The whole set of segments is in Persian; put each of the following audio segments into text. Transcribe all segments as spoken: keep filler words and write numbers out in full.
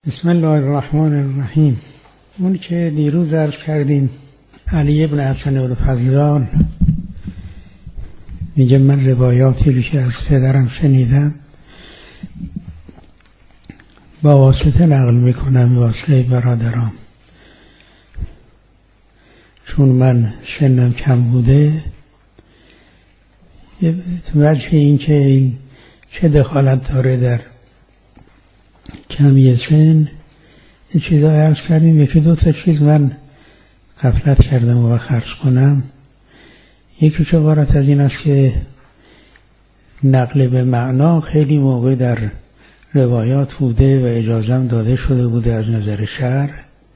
بسم الله الرحمن الرحیم. اون که دیروز عرض کردیم علی ابن حسن الفضال میگه من روایاتی رو که از پدرم شنیدم با واسطه نقل میکنم، واسطه برادرام، چون من سنم کم بوده. وجه این که این چه دخالت داره در کمی سن، این چیزا عرض کردیم. یکی دو تا چیز من غفلت کردم و خرج کنم. یکی که عبارت از این است که نقل به معنا خیلی موقع در روایات بوده و اجازم داده شده بوده از نظر شرع،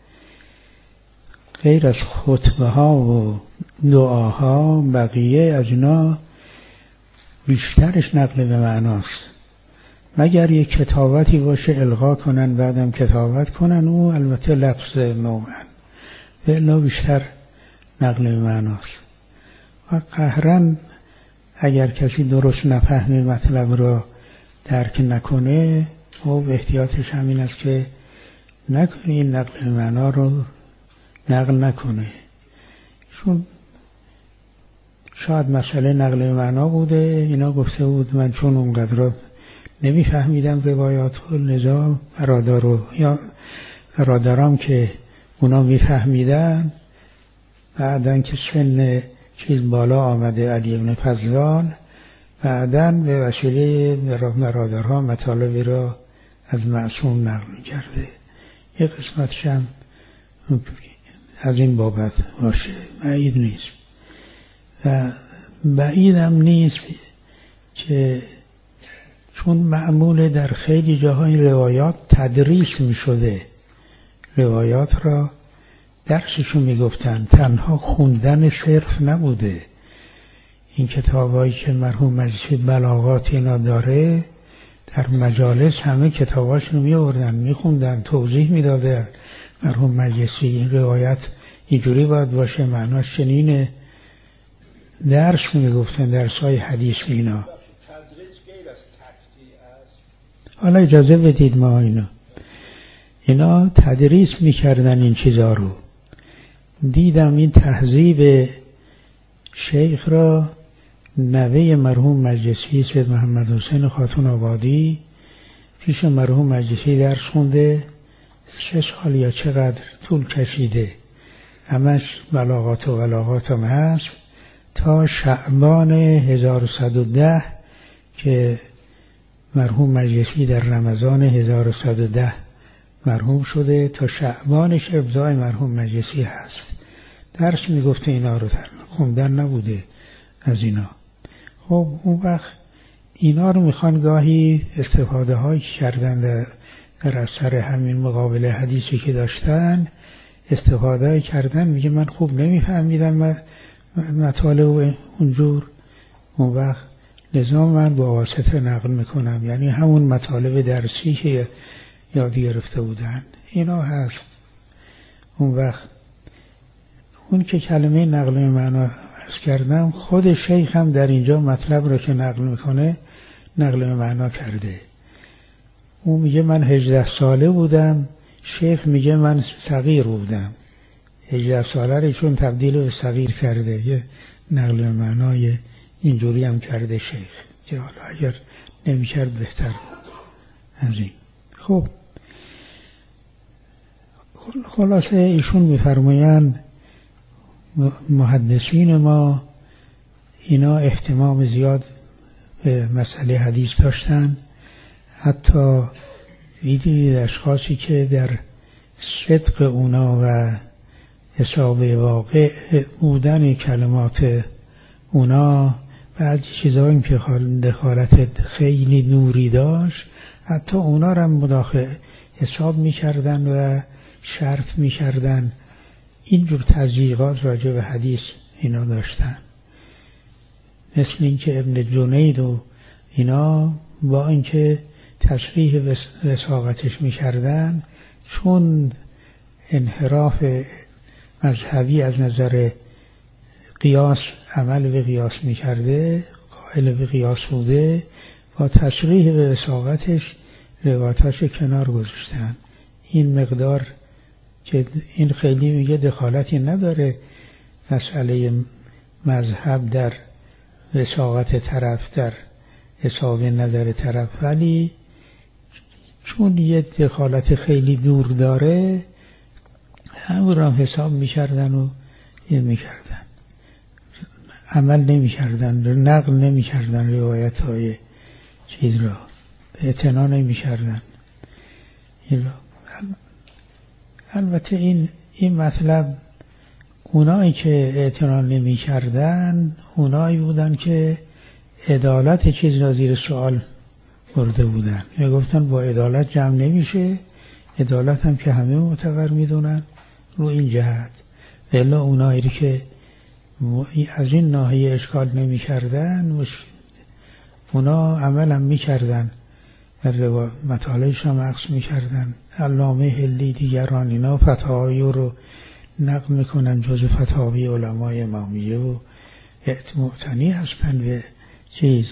غیر از خطبه ها و دعاها بقیه از اینا بیشترش نقل به معناست، مگر یک کتابتی باشه الغا کنن بعدم کتابت کنن، او البته لفظ نوعا و الا بیشتر نقل به معناست. و قهرن اگر کسی درست نفهمه مطلب را درک نکنه، خب احتیاطش همین است که نکنه این نقل به معنا رو نقل نکنه، چون شاید مسئله نقل به معنا بوده. اینا گفته بود من چون اونقدر نمیفهمیدم روایات رو، لذا برادر یا برادرام که اونا میفهمیدن، بعدن که سن چیز بالا آمده علی ابن فضال، بعدن به وسیله برادرها مطالبی را از معصوم نقل میکرده. یک قسمتش هم از این بابت باشه، بعید نیست. و بعیدم نیست که چون معمول در خیلی جاها این روایات تدریس می شده، روایات را درسشو می گفتن، تنها خوندن صرف نبوده. این کتابایی که مرحوم مجلسی بلاغات اینا داره، در مجالس همه کتاباش رو می آوردن می خوندن، توضیح می داده مرحوم مجلسی این روایت اینجوری باید باشه، معناش چنینه، درس می گفتن، درسای حدیث اینا. حالا اجازه بدید ما اینا اینا تدریس میکردن این چیزا رو. دیدم این تهذیب شیخ را نوه مرحوم مجلسی سید محمد حسین خاتون آبادی پیش مرحوم مجلسی درس خونده، سه سال یا چقدر طول کشیده، همش بلاغات و بلاغات هم هست، تا شعبان هزار و صد و ده که مرحوم مجلسی در رمضان هزار و صد و ده مرحوم شده، تا شعبانش ابضاع مرحوم مجلسی هست. درس میگفته اینا رو خوندن نبوده از اینا. خب اون وقت اینا رو میخوان گاهی استفاده هایی کردن در, در اثر همین مقابله حدیثی که داشتن، استفاده کردن. میگه من خوب نمیفهمیدم مطالب اونجور، اون وقت لذا من با واسطه نقل میکنم، یعنی همون مطالب درسی که یاد گرفته بودن اینا هست. اون وقت اون که کلمه نقل به معنا عرض کردم، خود شیخ هم در اینجا مطلب رو که نقل میکنه نقل به معنا کرده. اون میگه من هجده ساله بودم، شیخ میگه من صغیر بودم. هجده ساله رو چون تبدیل به صغیر کرده، یه نقل به معنای اینجوری هم کرده شیخ، که حالا اگر نمی کرد بهتر از این. خب خلاصه ایشون میفرمایند محدثین ما اینا اهتمام زیاد به مسئله حدیث داشتن، حتی دیدید اشخاصی که در صدق اونا و حساب واقع بودن کلمات اونا بعضی چیزایی که دخالت خیلی نوری داشت، حتی اونا را مداخل حساب میکردن و شرط میکردن. اینجور تضییقات راجع به حدیث اینا داشتن، مثل اینکه ابن جنید و اینا با اینکه تصریح وثاقتش میکردن، چون انحراف مذهبی از نظر قیاس عمل به قیاس میکرده، قائل به قیاس بوده، با تصریح به وثاقتش روایتاش کنار گذاشتن. این مقدار که این خیلی میگه دخالتی نداره مسئله مذهب در وساقت طرف، در حساب نظر طرف، ولی چون یه دخالت خیلی دور داره همون را حساب میکردن و یه میکردن، عمل نمیکردن، نقل نمیکردن روایت های چیز را، اعتنا نمیکردن این را. البته این این مطلب اونایی که اعتنا نمیکردن اونایی بودن که عدالت چیز را زیر سوال برده بودن، یا گفتن با عدالت جمع نمیشه، عدالت هم که همه معتبر میدونن رو این جهت. الا اونایی که از این ناحیه اشکال نمی کردن اونا عمل هم می کردن، مطالعش هم عکس می کردن. علامه هلی دیگران اینا فتاوی رو نقل می کنن جز فتاوی علمای امامیه و معتنی هستن به چیز.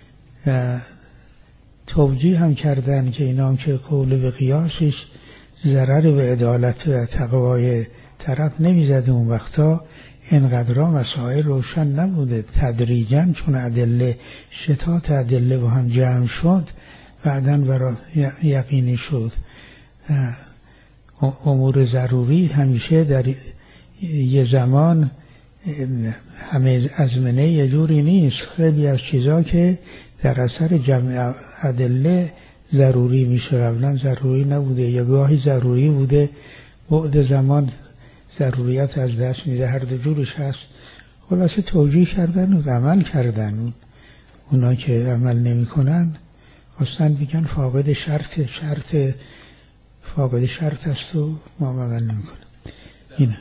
توجیه هم کردن که اینا هم که قول به قیاسش ضرر به عدالت و تقوای طرف نمیزده، اون وقتا اینقدر مسائل روشن نبوده، تدریجاً چون ادله شتات ادله با هم جمع شد بعداً برای یقینی شد. امور ضروری همیشه در یه زمان همه ازمنه یه جوری نیست، خیلی از چیزا که در اثر جمع ادله ضروری میشه قبلا ضروری نبوده، یا گاهی ضروری بوده، بعد زمان ضروریت از دست میده، هر دو جورش هست. خلاصه توجیه کردن و عمل کردن. اون اونا که عمل نمی کنن اصلا بگن فاقد شرط شرط فاقد شرط است و ما عمل نمی کنن. اینه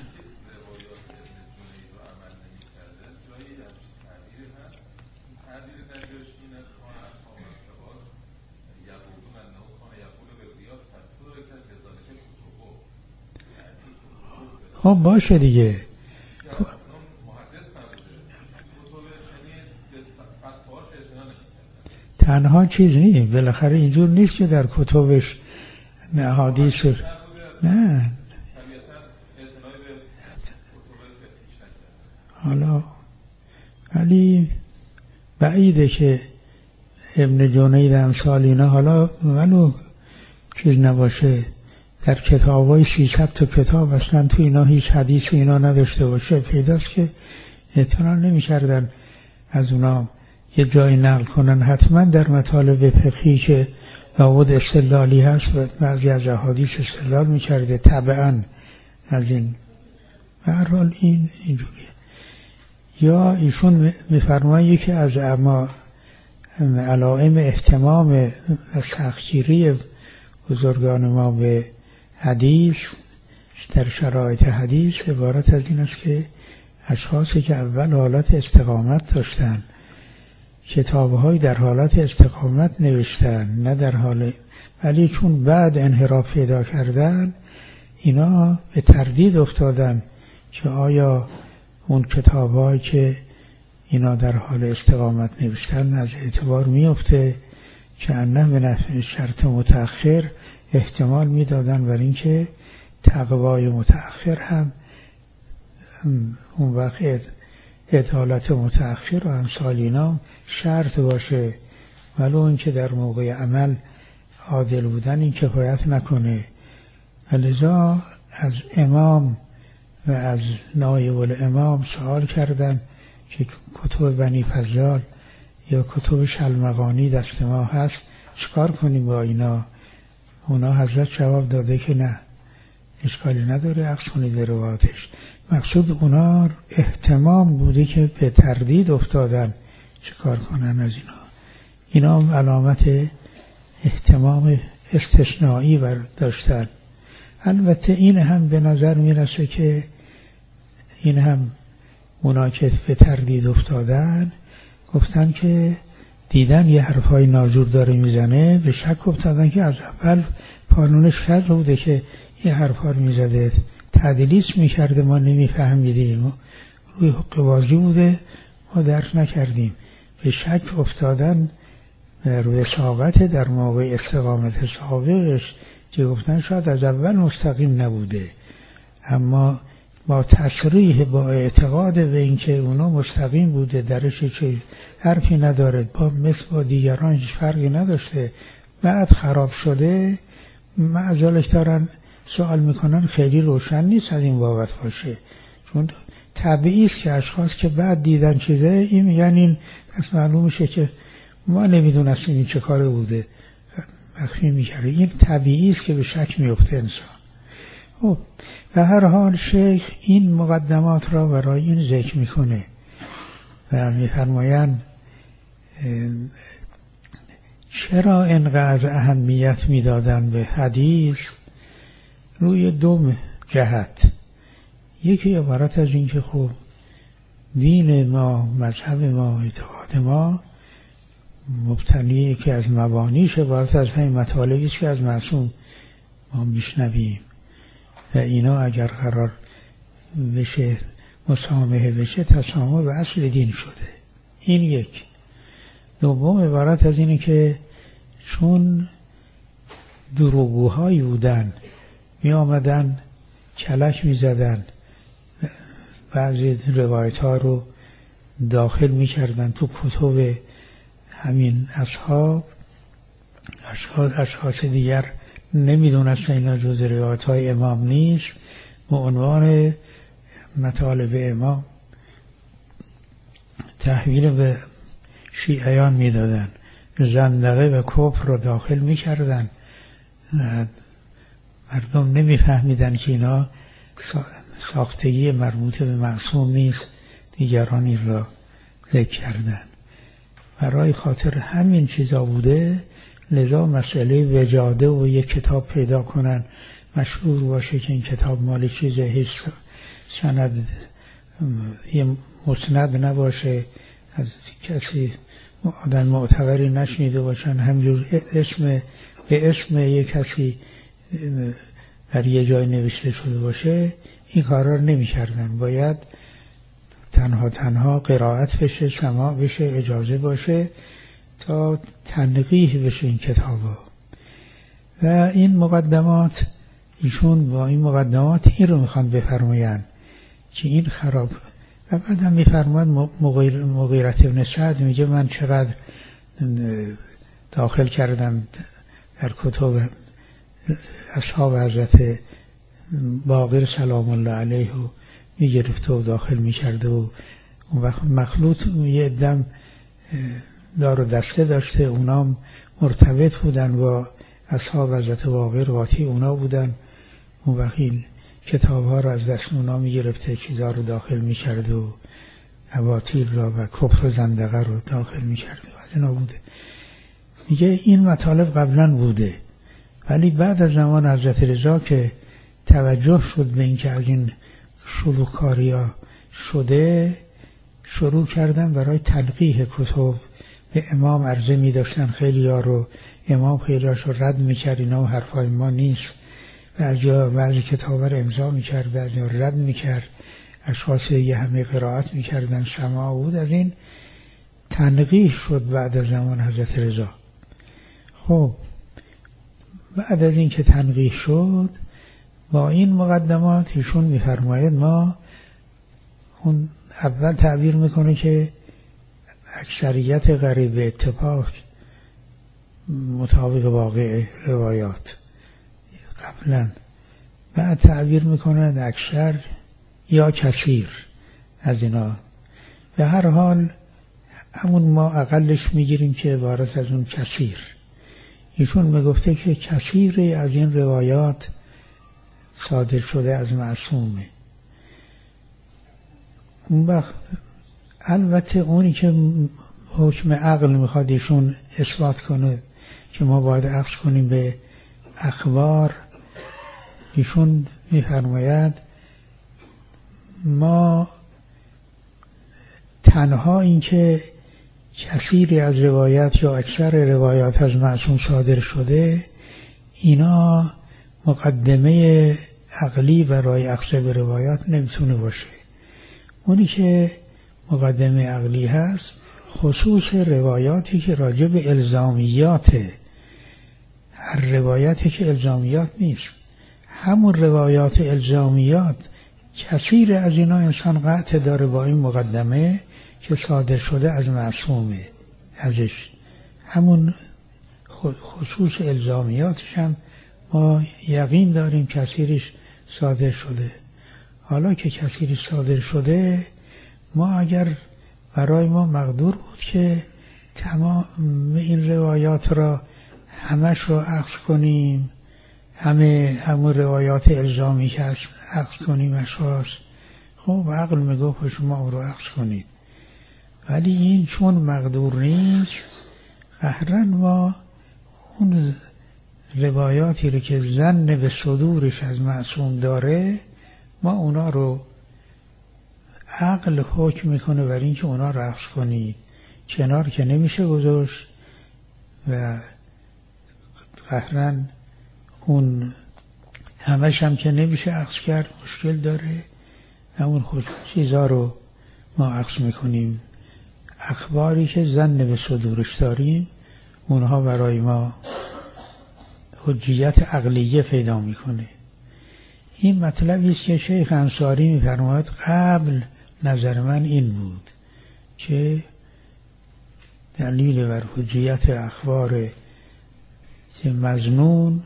خب باشه دیگه. تنها چیز نیست، بالاخره اینجور نیست که در کتبش حدیث نه. حالا ولی بعیده که ابن جنید امثال اینا حالا ولو چیز نباشه، در کتابای سیصد تا کتاب اصلا تو اینا هیچ حدیث اینا نداشته باشه، پیداست که اعتنا نمی کردن از اونا یه جای نقل کنن. حتما در مطالب فقهی که لابد استدلالی هست و بعضی از احادیث استدلال می کرده طبعا از این. به هر حال این اینجوریه. یا ایشون میفرمایی که از اما علائم اهتمام و سختگیری بزرگان ما به حدیث در شرایط حدیث عبارت از این است که اشخاصی که اول حالت استقامت داشتن، کتاب‌های در حالت استقامت نوشتن، نه در حال، ولی چون بعد انحراف پیدا کردن اینا به تردید افتادن که آیا اون کتاب‌هایی که اینا در حال استقامت نوشتن از اعتبار میفته که انه به نفع شرط متأخر احتمال میدادن برای اینکه تقوای متأخر هم اون وقت عدالت متأخر و امثال اینا شرط باشه، ولو اینکه در موقع عمل عادل بودن این کفایت نکنه. لذا از امام و از نایب الامام سوال کردن که کتب بنی فضال یا کتب شلمغانی دست ما هست، چیکار کنیم با اینا؟ اونا حضرت جواب داده که نه، اشکالی نداره، عکس کنید به روایاتش. مقصود اونا اهتمام بوده که به تردید افتادن چیکار کنن از اینا. اینا هم علامت اهتمام استثنایی داشتن. البته این هم به نظر میرسه که این هم اونا که به تردید افتادن گفتن که دیدن یه حرفای ناجور داره میزنه، به شک افتادن که از اول قانونش خرد بوده که یه حرفا رو میزده، تدلیس میکرده، ما نمیفهمیدیم، روی حقوازی بوده ما درک نکردیم. به شک افتادن روی ساقت در موقع استقامت سابقش که گفتن شاید از اول مستقیم نبوده، اما با تصریح با اعتقاد به اینکه اونا مستقیم بوده، درش چه حرفی نداره، با مثل با دیگران هیچ فرقی نداشته، بعد خراب شده، معزالش دارن سوال میکنن خیلی روشن نیست از این بابت باشه، چون طبیعی است که اشخاص که بعد دیدن چیزه این میگن این پس معلوم میشه که ما نمیدونستیم این چه کاره بوده، مخفی میکرده. این طبیعی است که به شک میفته انسان. خب به هر حال شیخ این مقدمات را برای این ذکر میکنه و میفرمایند چرا اینقدر اهمیت میدادن به حدیث روی دو جهت. یکی عبارت از این که خب دین ما، مذهب ما، اعتقاد ما مبتنی که از مبانیش عبارت از همین مطالبی است که از معصوم ما میشنویم و اینا اگر قرار بشه مسامحه بشه تسامح و اصل دین شده. این یک. دوم عبارت از اینه که چون دروغگوهایی بودن می آمدن کلک می زدن، بعضی روایت ها رو داخل می کردن تو کتب همین اصحاب، اشخاص, اشخاص دیگر نمی دونستن اینا جز روایت های امام نیست، به عنوان مطالب امام تحویل به شیعیان می دادن، زندقه و کفر رو داخل می کردن. مردم نمی فهمیدن که اینا ساختگی مربوط به معصوم نیست، دیگران این را ذکر کردن. برای خاطر همین چیزا بوده، لذا مسئله وجاده و یک کتاب پیدا کنن مشهور باشه که این کتاب مال چیزه، هیچ سند یه مسند نباشه، از کسی آدم معتبری نشنیده باشن، همجور اسم به اسم یک کسی در یه جای نوشته شده باشه، این کارا رو نمی کردن. باید تنها تنها قرائت بشه، سماع بشه، اجازه باشه تا تنقیح بشه این کتابا. و این مقدمات، ایشون با این مقدمات این رو میخوان بفرماین که این خراب. و بعد هم میفرماید مغیر مغیرت ابن سعد میگه من چقدر داخل کردم در کتب اصحاب حضرت باقر سلام الله علیه و میگرفته و داخل میکرده و اون وقت مخلوط یه دم دار و دسته داشته، اونام مرتبط بودن با اصحاب حضرت باقر، قاطی اونا بودن. اون وقت این کتاب ها رو از دست اونا میگرفته، چیزها رو داخل میکرده و اباطیل را و کفر و زندقه رو داخل میکرده و از اینا بوده. میگه این مطالب قبلا بوده، ولی بعد از زمان حضرت رضا که توجه شد به این که از این شلوغکاری ها شده، شروع کردن برای تنقیح کتب. به امام عرضه می داشتن خیلی ها رو، امام خیلی هاش رو رد می کرد، اینا و حرفای ما نیست، و از جا بعضی کتاب رو امضا می کرد و از جا رد می کرد. اشخاص یه همه قرائت می کردن، سماع بود. از این تنقیح شد بعد از زمان حضرت رضا. خب بعد از این که تنقیح شد با این مقدمات، ایشون میفرماید ما اون اول تعبیر میکنه که اکثریت قریب اتفاق مطابق واقع روایات قبلا، بعد تعبیر میکنه اکثر یا کثیر از اینا. به هر حال همون ما اقلش میگیریم که عبارت از اون کثیر. ایشون میگفته که کثیری از این روایات صادر شده از معصومه. اون وقت البته اونی که حکم عقل میخواد ایشون اثبات کنه که ما باید عکس کنیم به اخبار، ایشون میفرماید ما تنها این که کثیری از روایت یا اکثر روایات از معصوم صادر شده، اینا مقدمه عقلی برای اخذ به روایات نمیتونه باشه. اونی که مقدمه عقلی هست خصوص روایاتی که راجع به الزامیات روایتی که الزامیات نیست، همون روایات الزامیات کثیر از اینا انسان قطع داره با این مقدمه که صادر شده از معصومه ازش، همون خصوص الزامیاتش هم ما یقین داریم کثیرش صادر شده. حالا که کثیرش صادر شده، ما اگر برای ما مقدور بود که تمام این روایات را همش رو اخذ کنیم، همه همون روایات الزامی که اخذ کنیم اشخاص، خب عقل میگه شما رو اخذ کنید، ولی این چون مقدور نیست، قهرن ما اون روایاتی رو که ظن به صدورش از معصوم داره، ما اونا رو عقل حکم میکنه بر این که اونا رو اخذ کنید، کنار که نمیشه گذاشت و قهرن اون همش هم که نمیشه اخذ کرد، مشکل داره، اون خود چیزا رو ما اخذ میکنیم. اخباری که ظن به صدورش داریم اونها برای ما حجیت عقلیه پیدا میکنه. این مطلبی است که شیخ انصاری میفرماید قبل نظر من این بود که دلیل بر حجیت اخبار مظنون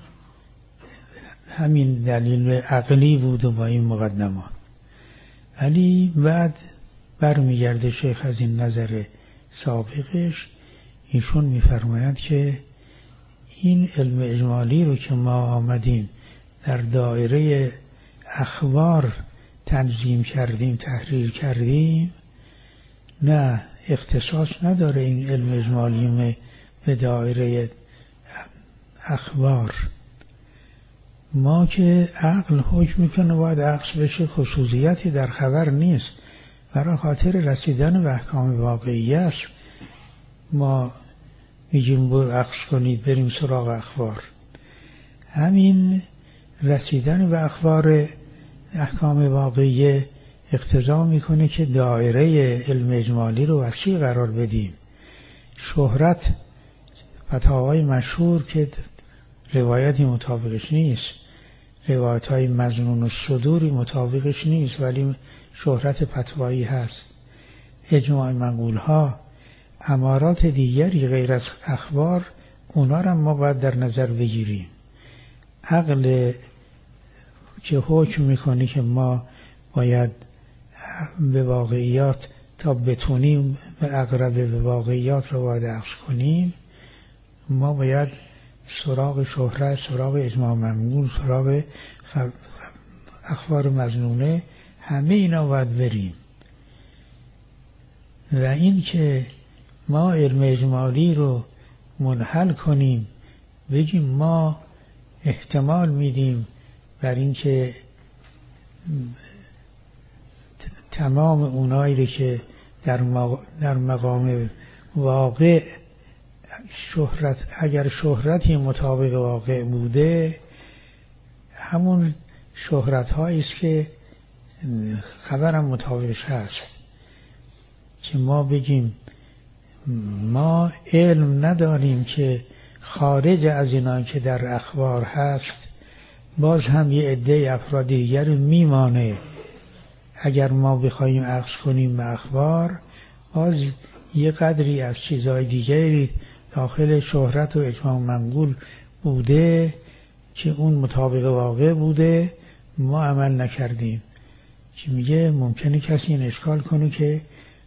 همین دلیل عقلی بود و با این مقدمات، ولی بعد برمیگرده شیخ از این نظر سابقش، ایشون میفرماید که این علم اجمالی رو که ما آمدیم در دایره اخبار تنظیم کردیم، تحریر کردیم، نه اختصاص نداره این علم اجمالی به دایره اخبار. ما که عقل حکم میکنه باید عقل بشه، خصوصیتی در خبر نیست، برای خاطر رسیدن به احکام واقعی است ما میگیم با عقل کنید بریم سراغ اخبار. همین رسیدن به اخبار احکام واقعی اقتضا میکنه که دایره علم اجمالی رو وسیع قرار بدیم. شهرت فتاوای مشهور که روایتی مطابقش نیست، روایت های مظنون و صدوری مطابقش نیست، ولی شهرت فتوایی هست. اجماع منقول ها، امارات دیگری غیر از اخبار، اونا را ما باید در نظر بگیریم. عقل که حکم میکنه که ما باید به واقعیات تا بتونیم به اقرب به واقعیات رو باید عکس کنیم، ما باید سراغ شهرت، سراغ اجماع منقول، سراغ اخبار مظنونه، همه اینا باید بریم. و این که ما علم اجمالی رو منحل کنیم، بگیم ما احتمال میدیم بر این که تمام اونایی که در در مقام واقع شهرت، اگر شهرتی مطابق واقع بوده، همون شهرت هایی است که خبرم مطابقش هست، که ما بگیم ما علم نداریم که خارج از اینا که در اخبار هست باز هم یه عده افراد دیگر میمانه. اگر ما بخوایم عکس کنیم به اخبار، باز یه قدری از چیزهای دیگری داخل شهرت و اجماع منقول بوده که اون مطابق واقع بوده، ما عمل نکردیم. که میگه ممکنه کسی این اشکال کنه که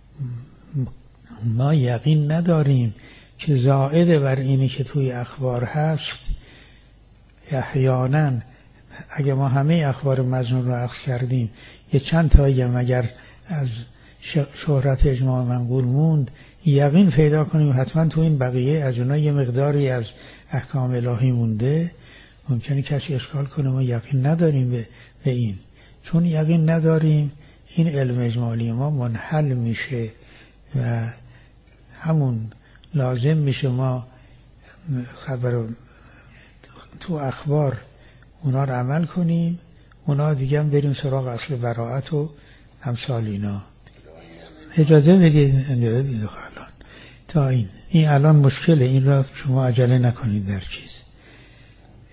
ما یقین نداریم که زائد بر اینی که توی اخبار هست. احیانا اگه ما همه اخبار مظنون رو عکس کردیم، یه چند تایی هم اگر از شهرت اجماع منقول موند، یقین پیدا کنیم حتما تو این بقیه از اونها یه مقداری از احکام الهی مونده. ممکنه کسی اشکال کنه ما یقین نداریم به, به این. چون یقین نداریم، این علم اجمالی ما منحل میشه و همون لازم میشه ما خبر تو اخبار اونا رو عمل کنیم، اونا دیگه هم بریم سراغ اصل براءت و امثال اینا. اجازه بدید اجازه بدید الان تا این این الان مشکله، این را شما عجله نکنید در چیز.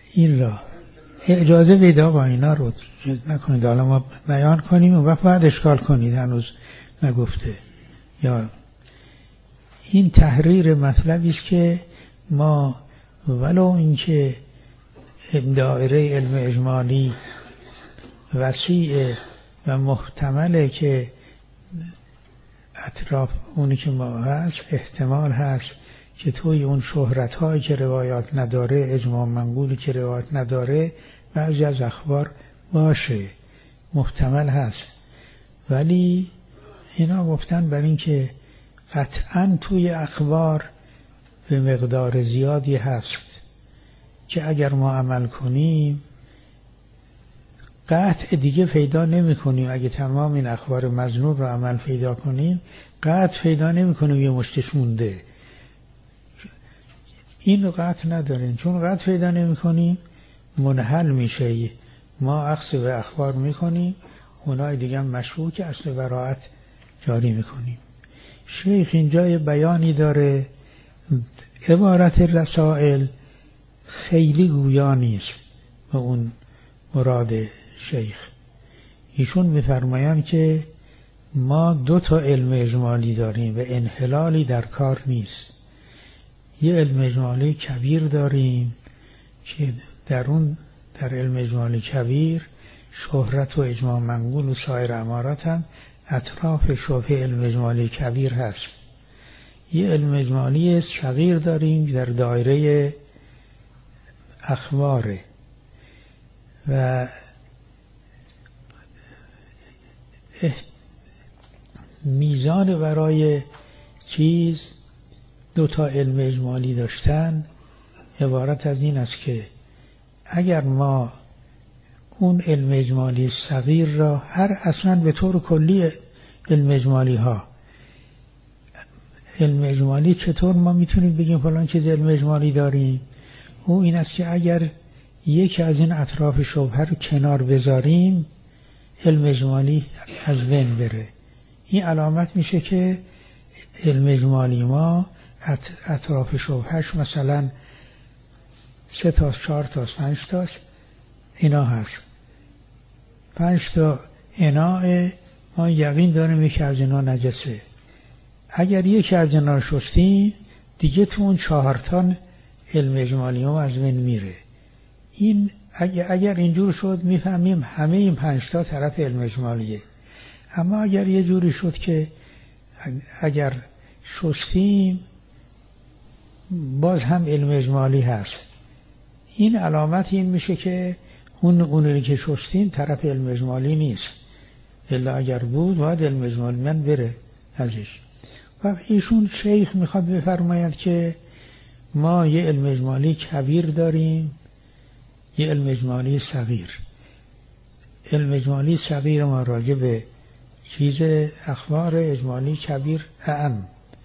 این را اجازه ویدا با اینا رو نکنید، حالا ما بیان کنیم و وقت بعد اشکال کنید هنوز نگفته. یا این تحریر مطلبی است که ما ولو اینکه دایره علم اجمالی وسیع و محتمله که اطراف اونی که ما هست احتمال هست که توی اون شهرت هایی که روایات نداره، اجماع منقولی که روایات نداره، بعضی از اخبار باشه، محتمل هست. ولی اینا گفتن بر این که قطعاً توی اخبار به مقدار زیادی هست که اگر ما عمل کنیم قطع دیگه پیدا نمی کنیم. اگه تمام این اخبار مظنون رو عمل پیدا کنیم قطع پیدا نمی کنیم، یه مشتش مونده. این رو قطع نداریم، چون قطع پیدا نمی کنیم منحل میشه. ما اخذ به اخبار میکنیم، اونای دیگه هم مشکوک اصل براءت جاری میکنیم. شیخ اینجا بیانی داره، عبارت رسائل خیلی گویا نیست و اون مراد شیخ. ایشون میفرمایند که ما دو تا علم اجمالی داریم و انحلالی در کار نیست. یه علم اجمالی کبیر داریم که در اون در علم اجمالی کبیر شهرت و اجماع منقول و سایر امارات هم اطراف شبه علم اجمالی کبیر هست. یه علم اجمالی صغیر داریم در دایره اخباره و میزان برای چیز دو تا علم اجمالی داشتن عبارت از این است که اگر ما اون علم اجمالی صغیر را هر اصلا به طور کلی علم اجمالی ها علم اجمالی چطور ما میتونیم بگیم فلان چیز علم اجمالی داریم؟ او این است که اگر یکی از این اطراف شبهه رو کنار بذاریم علم اجمالی از بین بره. این علامت میشه که علم اجمالی ما اطراف شبهش مثلا سه تا چهار تا پنج تا اینا هست. پنج تا اناء ما یقین داریم یکی از اینا نجسه. اگر یکی از اینا رو شستیم دیگه تو اون چهار تا علم اجمالی ما از بین میره. این اگر, اگر اینجور شد میفهمیم همه این پنج تا طرف علم اجمالیه. اما اگر یه جوری شد که اگر شستیم باز هم علم اجمالی هست، این علامت این میشه که اون اونی که شستیم طرف علم اجمالی نیست، الا اگر بود باید علم اجمالی من بره ازش. و ایشون شیخ میخواد بفرماید که ما یه علم اجمالی کبیر داریم، یه علم اجمالی صغیر. علم اجمالی صغیر ما راجع به چیز اخبار، اجمالی کبیر اعم.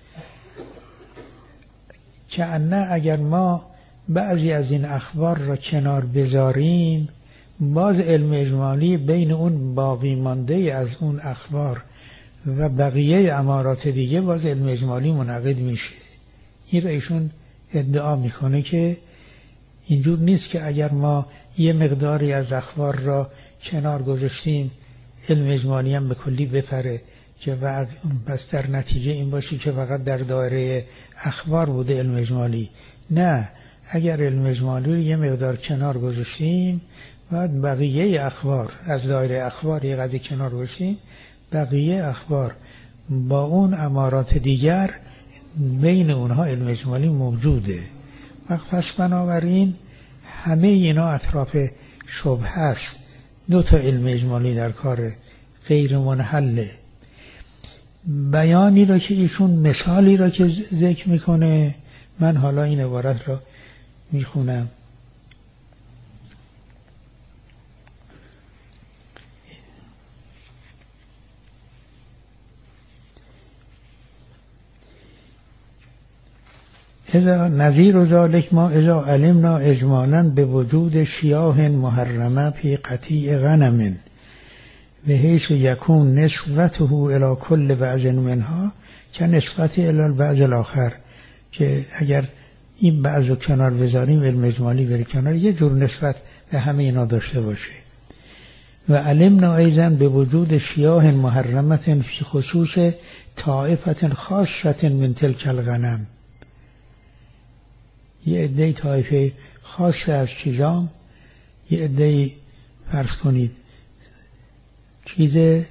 که انه اگر ما بعضی از این اخبار را کنار بذاریم باز علم اجمالی بین اون باقی مانده از اون اخبار و بقیه امارات دیگه باز علم اجمالی منعقد میشه. این را ایشون ادعا میکنه که اینجور نیست که اگر ما یه مقداری از اخبار را کنار گذاشتیم علم اجمالی هم به کلی بپره که بس در نتیجه این باشی که فقط در دایره اخبار بوده علم اجمالی. نه، اگر علم اجمالی رو یه مقدار کنار گذاشتیم بعد بقیه اخبار از دایره اخبار یه قدر کنار گذاشتیم، بقیه اخبار با اون امارات دیگر بین اونها علم اجمالی موجوده. پس بنابراین همه اینا اطراف شبهه است. دو تا علم اجمالی در کار غیر منحله. بیانی را که ایشون مثالی را که ذکر میکنه، من حالا این عبارت را میخونم. اذا نظیر ذلك ما اذا علمنا اجمالا به وجود شیاه محرمه فی قطیع غنم بحیث یکون نسبته الى کل بعض منها که نسبت الى البعض الاخر، که اگر این بعضو کنار بذاریم علم اجمالی بره کنار، یه جور نسبت به همه اینا داشته باشه. و علمنا ایضا به وجود شیاه محرمت فی خصوص طائفت خاصت من تلک الغنم، یه عده طایفه خاص از چیزام، یه عده فرض کنید چیز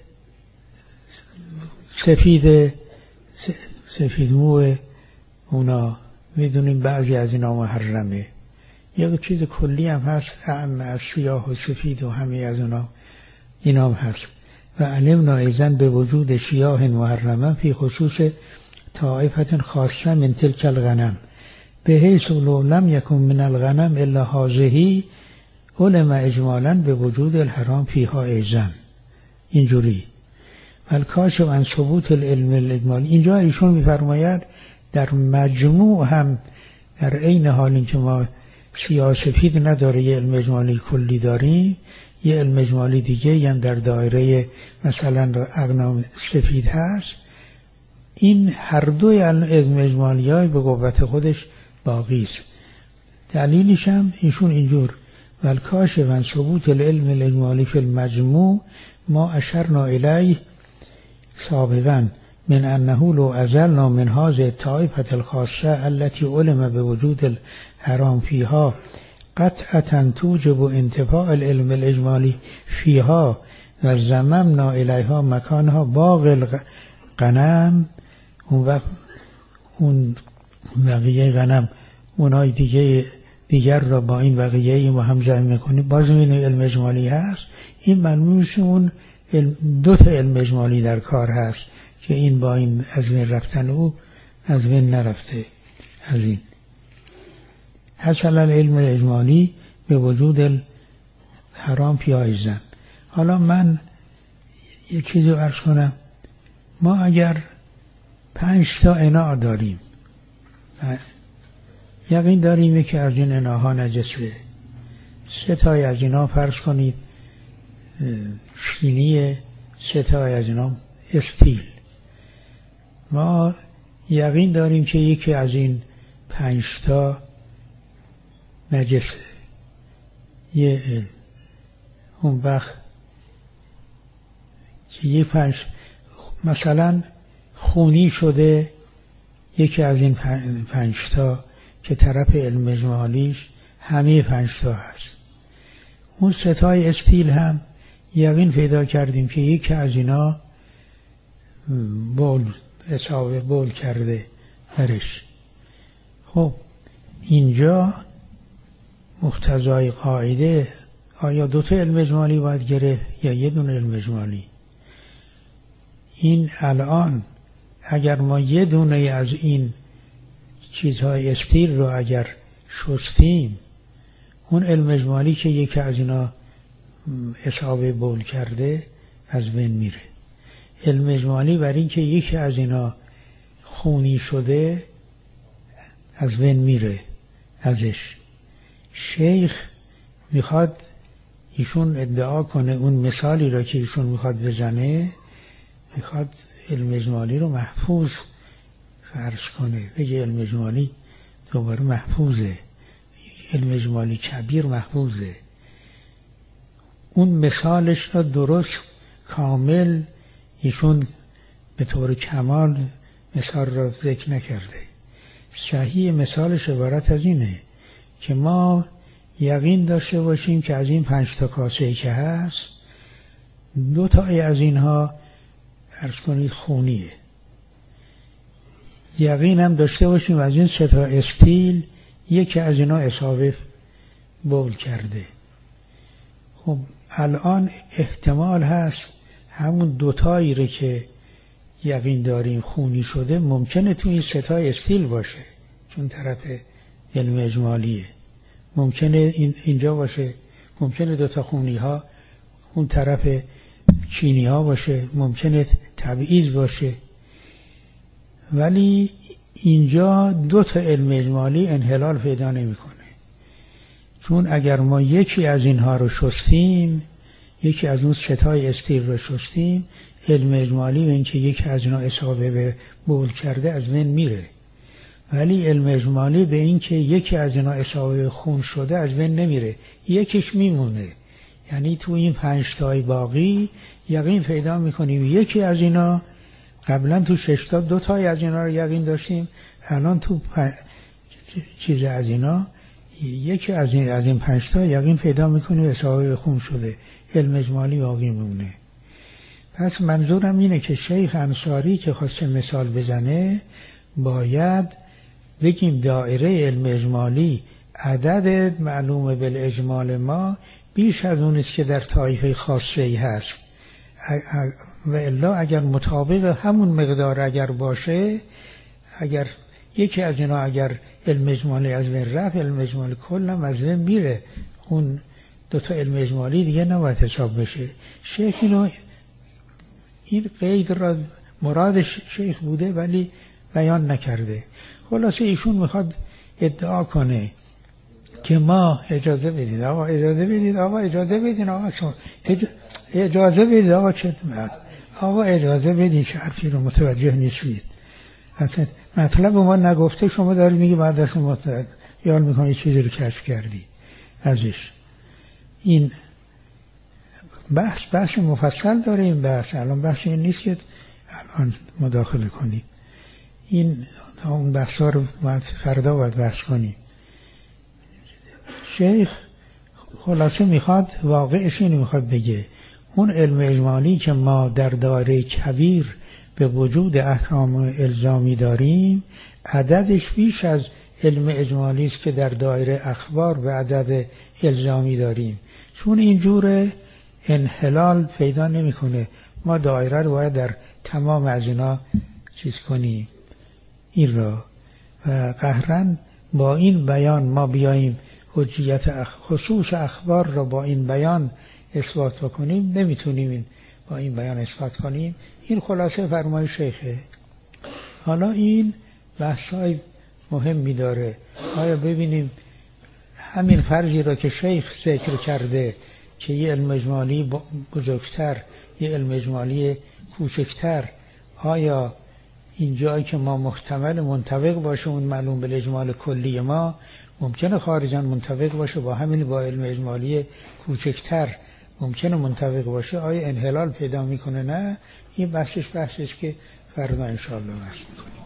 سفید سفید موه، اونا میدونیم بعضی از اینا محرمه. یک چیز کلی هم هست اعم از سیاه و سفید و همه از اونا اینا هم هست. و علمنا ایضا به وجود شیاه محرمه فی خصوص طائفت خاصه من تلک الغنم بحیث لو لم یکن من الغنم الا هذه علم اجمالا به وجود الحرام فیها ایضا. اینجوری والکاشف عن ثبوت العلم الاجمالی. اینجا ایشون میفرماید در مجموع هم در عین حال اینکه ما سیاه سفید نداره یه علم اجمالی کلی داریم، یه علم اجمالی دیگه یعنی در دایره مثلا اغنام سفید هست، این هر دوی علم اجمالی های به قوت خودش باقی است. دلیلش هم ایشون اینجور والکاشف عن ثبوت العلم الاجمالی فی المجموع ما اشرنا الیه سابقا من انه لو ازلنا من هذه الطائفه الخاصه التي علم بوجود الحرام فيها قطعا توجب انتفاع العلم الاجمالی فيها و زممنا الیها مکانها باقی الغنم، اون وقت اون بقیه غنم اونای دیگه دیگر را با این بقیه ما هم جمع میکنیم، باز میبینیم علم اجمالی هست. این معنیش اون دو تا علم اجمالی در کار هست که این با این از بین رفتن او از بین نرفته. از این حاصل علم اجمالی به وجود حرام پیایزن. حالا من یک چیزی عرض کنم، ما اگر پنج تا اناء داریم، یقین داریم که از این اناها نجسه، سه تای از اینا فرض کنید چینیه، سه تای از اینا استیل، ما یقین داریم که یکی از این پنج تا نجسه. یه علم اون وقت که یه پنج مثلا خونی شده یکی از این پنج تا که طرف علم اجمالیش همه پنج تا هست، اون ستای استیل هم یقین پیدا کردیم که یکی از اینا بول اصابه بول کرده برش. خب اینجا مقتضای قاعده آیا دو تا علم اجمالی باید گرفت یا یه دونه علم اجمالی؟ این الان اگر ما یه دونه از این چیزهای استیل رو اگر شستیم، اون علم اجمالی که یکی از اینا اصابه بول کرده از بین میره. علم اجمالی بر این که یکی از اینا خونی شده از بین میره ازش. شیخ میخواد ایشون ادعا کنه اون مثالی را که ایشون میخواد بزنه، میخواد علم اجمالی رو محفوظ فرض کنه، بگه علم اجمالی دوباره محفوظه، علم اجمالی کبیر محفوظه. اون مثالش را درست کامل ایشون به طور کمال مثال را ذکر نکرده. صحیح مثالش عبارت از اینه که ما یقین داشته باشیم که از این پنج تا کاسه‌ای که هست دو تای از اینها عرض کنید خونیه، یقین هم داشته باشیم از این سه تا استیل یکی از اینا اصابه بول کرده. خب الان احتمال هست همون دوتایی رو که یقین داریم خونی شده ممکنه تو این سه تا استیل باشه، چون طرف علم اجمالیه، ممکنه این اینجا باشه، ممکنه دوتا خونی ها اون طرف چینی ها باشه، ممکنه تبعیض باشه، ولی اینجا دو تا علم اجمالی انحلال پیدا نمیکنه. چون اگر ما یکی از اینها رو شستیم، یکی از اون ستای استیل رو شستیم، علم اجمالی به اینکه یکی از اینها اصابه به بول کرده از بین میره. ولی علم اجمالی به این که یکی از اینا اصابه خون شده از بین نمیره، یکیش میمونه. یعنی تو این پنج تای باقی یقین پیدا میکنیم یکی از اینا، قبلا تو شش تا دو تای از اینا رو یقین داشتیم، الان تو پ... چیز از اینا یکی از این از این پنج تا یقین پیدا میکنیم اصابه خون شده، علم اجمالی باقی میمونه. پس منظورم اینه که شیخ انصاری که خواسته مثال بزنه باید بگیم دایره علم اجمالی عدد معلوم بالاجمال ما بیش از اون است که در طایفه خاصه ای هست، و الا اگر مطابق همون مقدار اگر باشه، اگر یکی از اینا اگر علم اجمالی از بین رفت، علم اجمالی کلم از بین میره، اون دوتا علم اجمالی دیگه نباید حساب بشه. شیخ اینو این قید را مرادش شیخ بوده ولی بیان نکرده. خلاصه ایشون میخواد ادعا کنه که ما اجازه بدید آقا، اجازه بدید آقا، اجازه بدید آقا، اج... اجازه بدید آقا، چه آقا اجازه بدید، حرفی رو متوجه نیستید. اصلا مطلب ما نگفته شما داری میگی بعد از شما یاد میکنی چیزی رو کشف کردی ازش. این بحث بحث مفصل داره، این بحث الان بحث این نیست که الان مداخله کنید، این اون بحثا رو باید فردا باید بحث کنیم. شیخ خلاصه میخواد واقعش اینو میخواد بگه، اون علم اجمالی که ما در دایره کبیر به وجود احکام الزامی داریم عددش بیش از علم اجمالی است که در دایره اخبار به عدد الزامی داریم، چون اینجور انحلال پیدا نمیکنه. ما دایره رو باید در تمام از اینا چیز کنیم این را، و قهرن با این بیان ما بیاییم حجیت اخ... خصوص اخبار را با این بیان اثبات بکنیم، نمیتونیم این با این بیان اثبات کنیم. این خلاصه فرمای شیخه. حالا این بحثای مهمی داره. آیا ببینیم همین فرضی را که شیخ ذکر کرده که یه علم اجمالی بزرگتر یه علم اجمالی کوچکتر، آیا این جایی که ما محتمل منطبق باشه اون معلوم به اجمال کلی ما ممکنه خارجاً منطبق باشه با همین با علم اجمالی کوچکتر ممکنه منطبق باشه، آیا انحلال پیدا میکنه؟ نه، این بحثش بحثش که فردا انشاءالله بحث میکنیم.